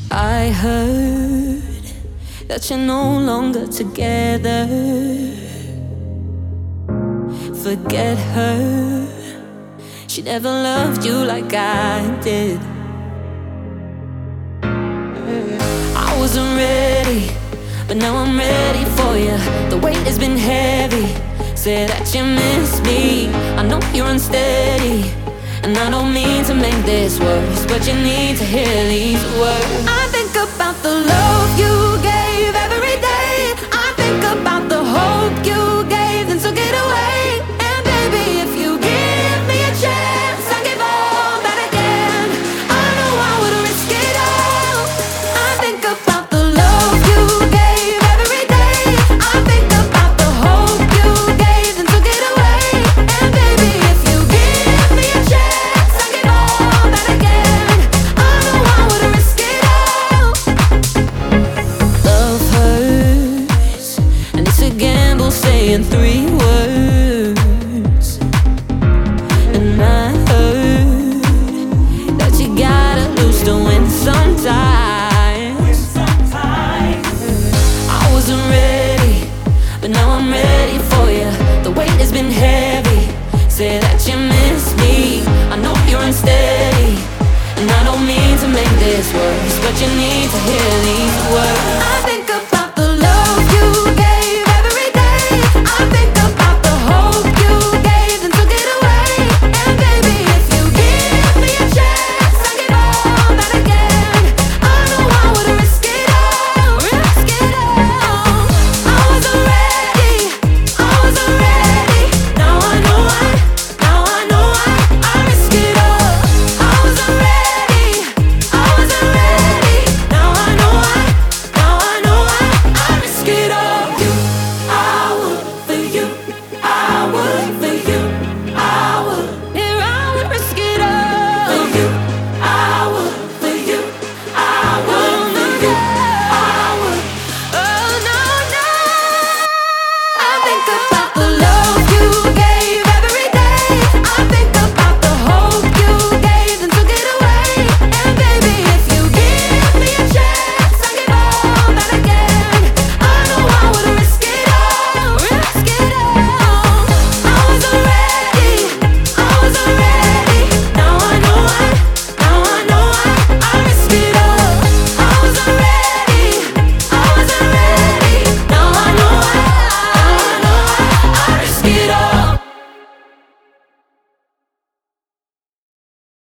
I heard that you're no longer together. Forget her, she never loved you like I did. I wasn't ready, but now I'm ready for you. The weight has been heavy, say that you miss me. I know you're unsteady, and I don't mean to make this worse, but you need to hear these words. I think about the love you gave every day. I think about the hope you gave, then took it away. And baby, if you give me a chance, I'll give all that again. I know I would risk it all. I think about the love you gave every day. I think about the hope you gave, then took it away. And baby, if you give me a chance, I'll give all that again. I know I would risk it all. Love hurts, and it's a gamble saying 3 words. And I heard that you gotta lose to win sometimes. I wasn't ready, but now I'm ready for you. The weight has been heavy, say that you miss me. I know you're unsteady, and I don't mean to make this worse, but you need to hear these words.